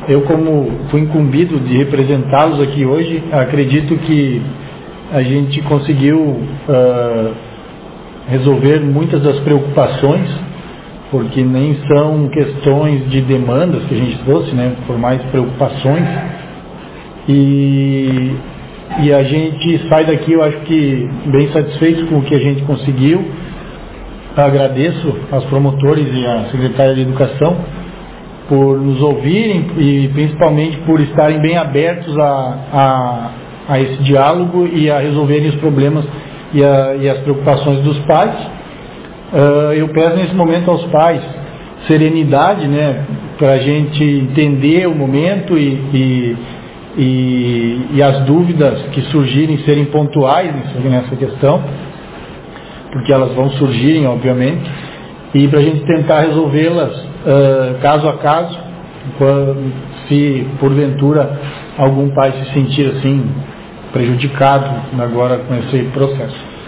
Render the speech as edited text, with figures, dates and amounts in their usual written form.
eu, como fui incumbido de representá-los aqui hoje, acredito que a gente conseguiu resolver muitas das preocupações, porque nem são questões de demandas que a gente trouxe, né, por mais preocupações, e a gente sai daqui, eu acho que bem satisfeito com o que a gente conseguiu. Agradeço aos promotores e à secretária de Educação por nos ouvirem e principalmente por estarem bem abertos a esse diálogo e a resolverem os problemas e as preocupações dos pais. Eu peço nesse momento aos pais serenidade, né, para a gente entender o momento e as dúvidas que surgirem serem pontuais nessa questão, porque elas vão surgirem, obviamente, e para a gente tentar resolvê-las caso a caso, se porventura algum pai se sentir assim prejudicado agora com esse processo.